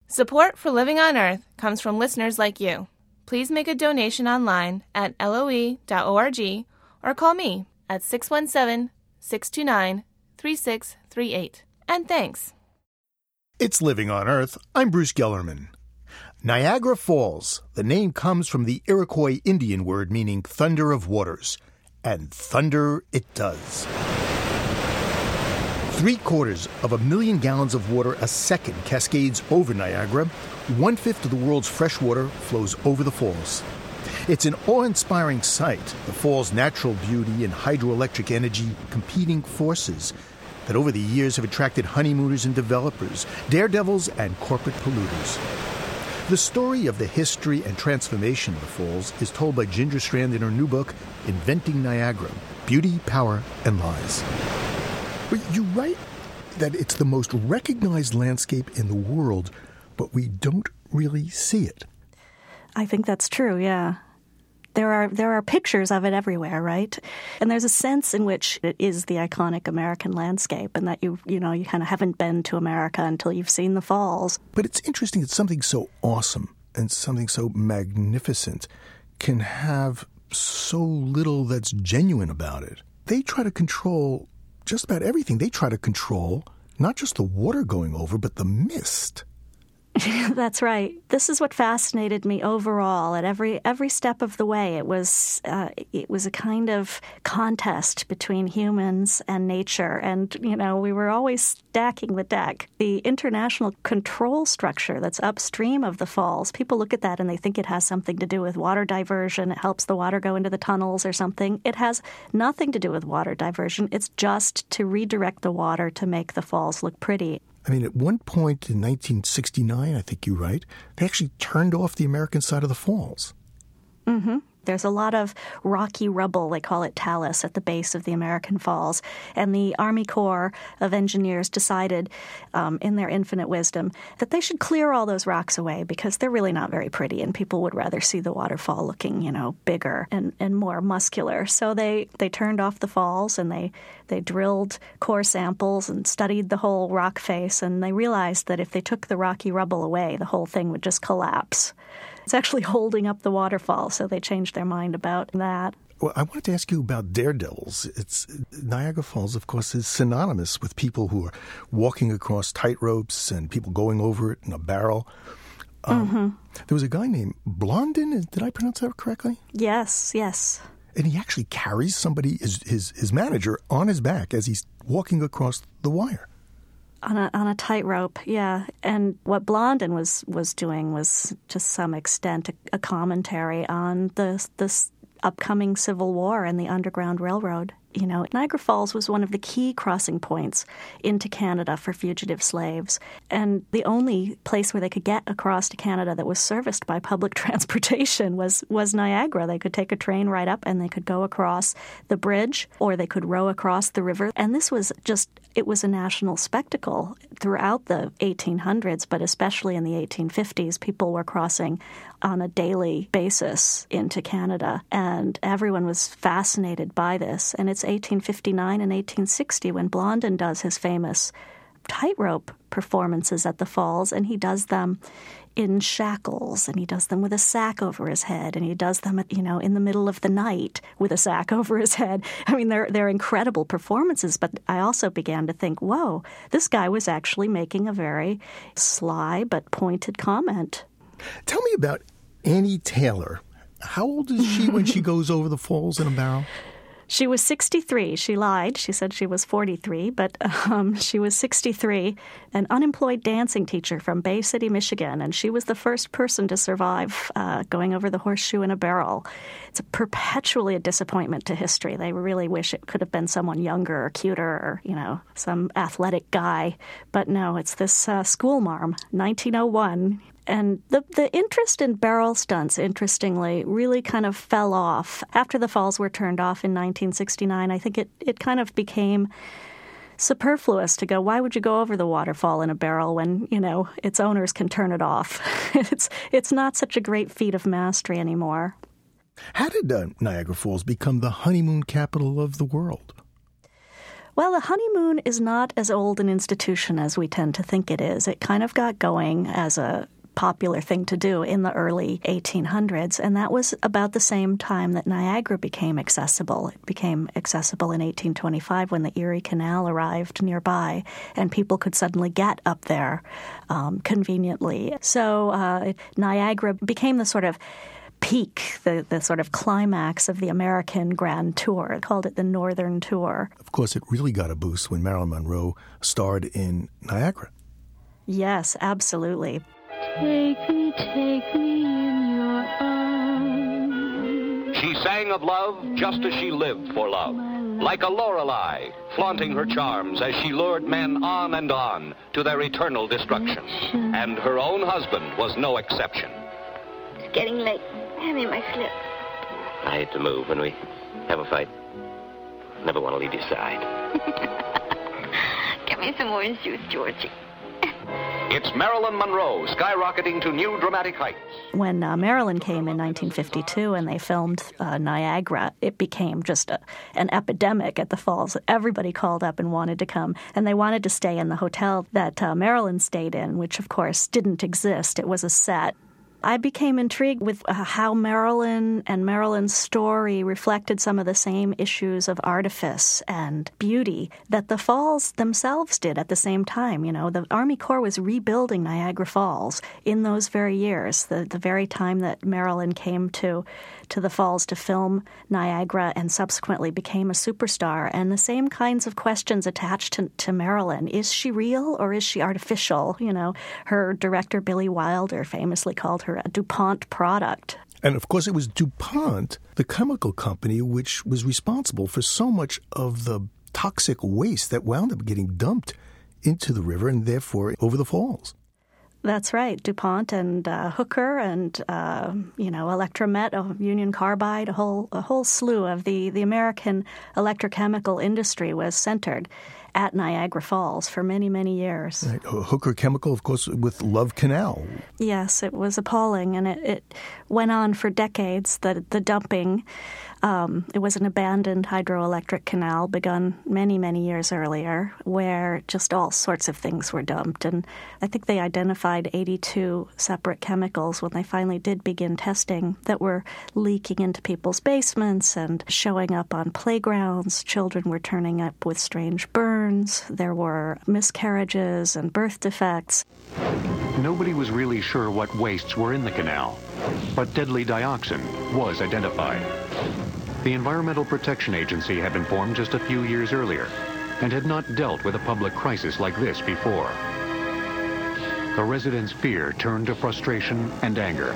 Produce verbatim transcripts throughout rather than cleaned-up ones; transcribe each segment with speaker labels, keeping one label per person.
Speaker 1: Support for Living on Earth comes from listeners like you. Please make a donation online at L O E dot org or call me at six one seven, six two nine, three six three eight. And thanks.
Speaker 2: It's Living on Earth. I'm Bruce Gellerman. Niagara Falls. The name comes from the Iroquois Indian word meaning thunder of waters. And thunder it does. Three quarters of a million gallons of water a second cascades over Niagara. One-fifth of the world's fresh water flows over the falls. It's an awe-inspiring sight, the fall's natural beauty and hydroelectric energy competing forces that over the years have attracted honeymooners and developers, daredevils and corporate polluters. The story of the history and transformation of the falls is told by Ginger Strand in her new book, Inventing Niagara, Beauty, Power, and Lies. But you write that it's the most recognized landscape in the world, but we don't really see it.
Speaker 3: I think that's true, yeah. There are there are pictures of it everywhere, right? And there's a sense in which it is the iconic American landscape and that you you know, you kind of haven't been to America until you've seen the falls.
Speaker 2: But it's interesting that something so awesome and something so magnificent can have so little that's genuine about it. They try to control just about everything. They try to control not just the water going over, but the mist.
Speaker 3: That's right. This is what fascinated me overall. At every every step of the way, it was uh, it was a kind of contest between humans and nature, and you know we were always stacking the deck. The international control structure that's upstream of the falls, people look at that and they think it has something to do with water diversion. It helps the water go into the tunnels or something. It has nothing to do with water diversion. It's just to redirect the water to make the falls look pretty.
Speaker 2: I mean, at one point in nineteen sixty-nine, I think you write, they actually turned off the American side of the falls.
Speaker 3: Mm-hmm. There's a lot of rocky rubble, they call it talus, at the base of the American Falls. And the Army Corps of Engineers decided, um, in their infinite wisdom, that they should clear all those rocks away because they're really not very pretty and people would rather see the waterfall looking, you know, bigger and, and more muscular. So they, they turned off the falls and they, they drilled core samples and studied the whole rock face, and they realized that if they took the rocky rubble away, the whole thing would just collapse. It's actually holding up the waterfall, so they changed their mind about that.
Speaker 2: Well, I wanted to ask you about daredevils. It's Niagara Falls, of course, is synonymous with people who are walking across tightropes and people going over it in a barrel. Um, mm-hmm. There was a guy named Blondin. Did I pronounce that correctly?
Speaker 3: Yes, yes.
Speaker 2: And he actually carries somebody, his, his, his manager, on his back as he's walking across the wire.
Speaker 3: On a on a tightrope, yeah. And what Blondin was, was doing was, to some extent, a, a commentary on the this upcoming Civil War and the Underground Railroad. You know, Niagara Falls was one of the key crossing points into Canada for fugitive slaves, and the only place where they could get across to Canada that was serviced by public transportation was, was Niagara. They could take a train right up and they could go across the bridge, or they could row across the river. And this was just, it was a national spectacle throughout the eighteen hundreds, but especially in the eighteen fifties. People were crossing on a daily basis into Canada, and everyone was fascinated by this. And it's eighteen fifty-nine and eighteen sixty when Blondin does his famous tightrope performances at the falls, and he does them in shackles, and he does them with a sack over his head, and he does them, you know, in the middle of the night with a sack over his head. I mean, they're they're incredible performances, but I also began to think, whoa, this guy was actually making a very sly but pointed comment.
Speaker 2: Tell me about Annie Taylor. How old is she when she goes over the falls in a barrel?
Speaker 3: She was sixty-three. She lied. She said she was forty-three, but um, she was sixty-three, an unemployed dancing teacher from Bay City, Michigan, and she was the first person to survive uh, going over the horseshoe in a barrel. It's a perpetually a disappointment to history. They really wish it could have been someone younger or cuter or, you know, some athletic guy. But no, it's this uh, schoolmarm, nineteen oh one. And the, the interest in barrel stunts, interestingly, really kind of fell off. After the falls were turned off in nineteen sixty-nine, I think it, it kind of became superfluous to go, why would you go over the waterfall in a barrel when, you know, its owners can turn it off? it's it's not such a great feat of mastery anymore.
Speaker 2: How did uh, Niagara Falls become the honeymoon capital of the world?
Speaker 3: Well, the honeymoon is not as old an institution as we tend to think it is. It kind of got going as a popular thing to do in the early eighteen hundreds, and that was about the same time that Niagara became accessible. It became accessible in eighteen twenty-five when the Erie Canal arrived nearby, and people could suddenly get up there um, conveniently. So uh, Niagara became the sort of peak, the, the sort of climax of the American Grand Tour. They called it the Northern Tour.
Speaker 2: Of course, it really got a boost when Marilyn Monroe starred in Niagara.
Speaker 3: Yes, absolutely.
Speaker 4: Take me, take me in your arms.
Speaker 5: She sang of love just as she lived for love, like a Lorelei, flaunting her charms as she lured men on and on to their eternal destruction. And her own husband was no exception.
Speaker 4: It's getting late. Hand me my slip.
Speaker 6: I hate to move when we have a fight. Never want to leave your side.
Speaker 4: Get me some orange juice, Georgie.
Speaker 5: It's Marilyn Monroe skyrocketing to new dramatic heights.
Speaker 3: When uh, Marilyn came in nineteen fifty-two and they filmed uh, Niagara, it became just a, an epidemic at the falls. Everybody called up and wanted to come, and they wanted to stay in the hotel that uh, Marilyn stayed in, which, of course, didn't exist. It was a set. I became intrigued with uh, how Marilyn and Marilyn's story reflected some of the same issues of artifice and beauty that the falls themselves did at the same time. You know, the Army Corps was rebuilding Niagara Falls in those very years, the, the very time that Marilyn came to to the falls to film Niagara and subsequently became a superstar. And the same kinds of questions attached to, to Marilyn. Is she real or is she artificial? You know, her director, Billy Wilder, famously called her a DuPont product.
Speaker 2: And, of course, it was DuPont, the chemical company, which was responsible for so much of the toxic waste that wound up getting dumped into the river and, therefore, over the falls.
Speaker 3: That's right. DuPont and uh, Hooker and, uh, you know, Electromet, uh, Union Carbide, a whole a whole slew of the, the American electrochemical industry was centered at Niagara Falls for many, many years.
Speaker 2: Right. Hooker Chemical, of course, with Love Canal.
Speaker 3: Yes, it was appalling, and it, it went on for decades, the, the dumping. Um, it was an abandoned hydroelectric canal begun many, many years earlier where just all sorts of things were dumped. And I think they identified eighty-two separate chemicals when they finally did begin testing that were leaking into people's basements and showing up on playgrounds. Children were turning up with strange burns. There were miscarriages and birth defects.
Speaker 7: Nobody was really sure what wastes were in the canal, but deadly dioxin was identified. The Environmental Protection Agency had been formed just a few years earlier and had not dealt with a public crisis like this before. The residents' fear turned to frustration and anger.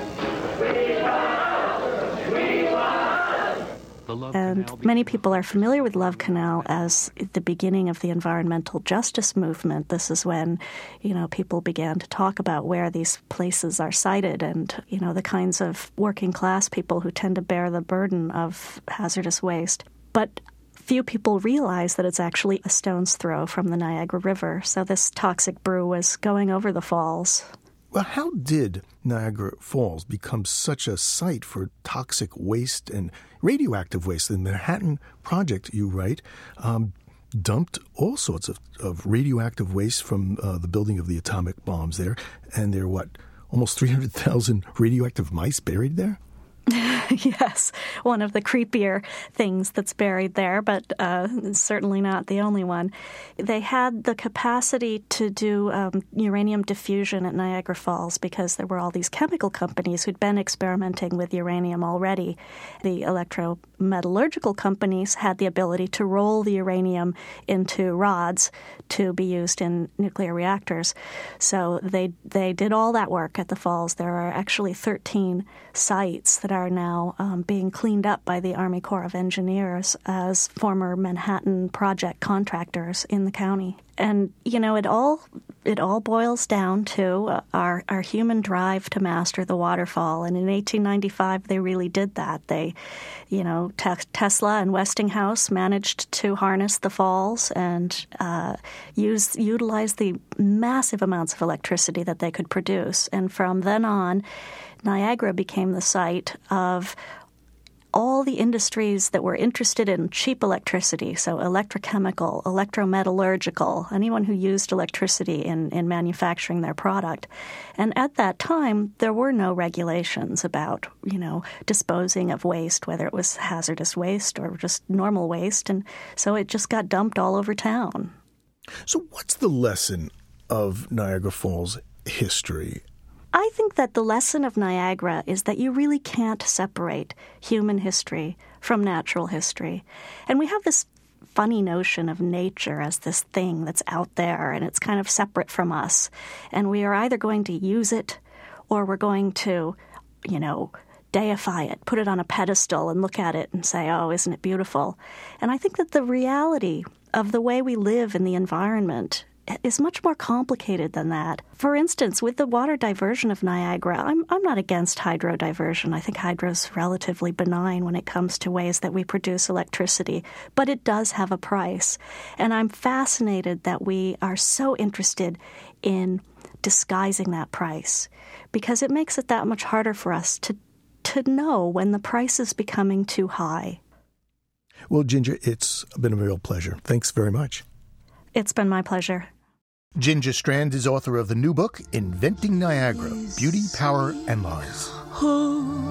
Speaker 3: And many people are familiar with Love Canal as the beginning of the environmental justice movement. This is when, you know, people began to talk about where these places are sited and, you know, the kinds of working class people who tend to bear the burden of hazardous waste. But few people realize that it's actually a stone's throw from the Niagara River. So this toxic brew was going over the falls.
Speaker 2: Well, how did Niagara Falls become such a site for toxic waste and radioactive waste? The Manhattan Project, you write, um, dumped all sorts of, of radioactive waste from uh, the building of the atomic bombs there. And there are, what, almost three hundred thousand radioactive mice buried there?
Speaker 3: Yes, one of the creepier things that's buried there, but uh, certainly not the only one. They had the capacity to do um, uranium diffusion at Niagara Falls because there were all these chemical companies who'd been experimenting with uranium already. The electrometallurgical companies had the ability to roll the uranium into rods to be used in nuclear reactors. So they they did all that work at the falls. There are actually thirteen sites that are now um, being cleaned up by the Army Corps of Engineers as former Manhattan Project contractors in the county. And, you know, it all it all boils down to uh, our, our human drive to master the waterfall. And in eighteen ninety-five, they really did that. They, you know, te- Tesla and Westinghouse managed to harness the falls and uh, use utilize the massive amounts of electricity that they could produce. And from then on, Niagara became the site of all the industries that were interested in cheap electricity, so electrochemical, electrometallurgical, anyone who used electricity in, in manufacturing their product. And at that time, there were no regulations about, you know, disposing of waste, whether it was hazardous waste or just normal waste. And so it just got dumped all over town.
Speaker 2: So what's the lesson of Niagara Falls history?
Speaker 3: I think that the lesson of Niagara is that you really can't separate human history from natural history. And we have this funny notion of nature as this thing that's out there and it's kind of separate from us. And we are either going to use it or we're going to, you know, deify it, put it on a pedestal and look at it and say, oh, isn't it beautiful? And I think that the reality of the way we live in the environment is much more complicated than that. For instance, with the water diversion of Niagara, I'm I'm not against hydro diversion. I think hydro is relatively benign when it comes to ways that we produce electricity, but it does have a price. And I'm fascinated that we are so interested in disguising that price because it makes it that much harder for us to to know when the price is becoming too high.
Speaker 2: Well, Ginger, it's been a real pleasure. Thanks very much.
Speaker 3: It's been my pleasure.
Speaker 2: Ginger Strand is author of the new book, Inventing Niagara, Beauty, Power, and Lies.